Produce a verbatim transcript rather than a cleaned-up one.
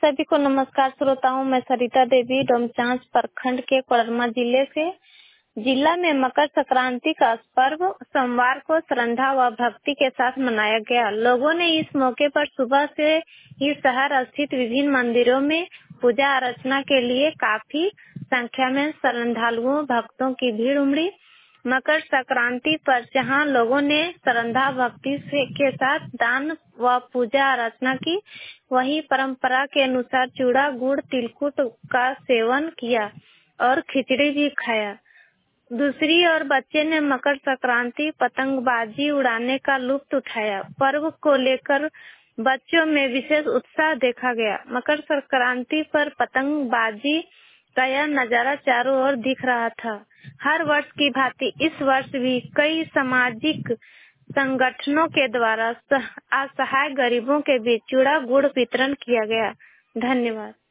सभी को नमस्कार श्रोताओं, मैं सरिता देवी डोमचांच प्रखंड के कोडरमा जिले से। जिला में मकर संक्रांति का पर्व सोमवार को श्रद्धा व भक्ति के साथ मनाया गया। लोगों ने इस मौके पर सुबह से ही शहर स्थित विभिन्न मंदिरों में पूजा अर्चना के लिए काफी संख्या में श्रद्धालुओं भक्तों की भीड़ उमड़ी। मकर संक्रांति पर जहां लोगों ने श्रद्धा भक्ति से के साथ दान व पूजा अर्चना की, वहीं परंपरा के अनुसार चूड़ा गुड़ तिलकुट का सेवन किया और खिचड़ी भी खाया। दूसरी ओर बच्चे ने मकर संक्रांति पतंगबाजी उड़ाने का लुत्फ उठाया। पर्व को लेकर बच्चों में विशेष उत्साह देखा गया। मकर संक्रांति पर पतंगबाजी का यह नजारा चारों ओर दिख रहा था। हर वर्ष की भांति इस वर्ष भी कई सामाजिक संगठनों के द्वारा असहाय गरीबों के बीच चूड़ा गुड़ वितरण किया गया। धन्यवाद।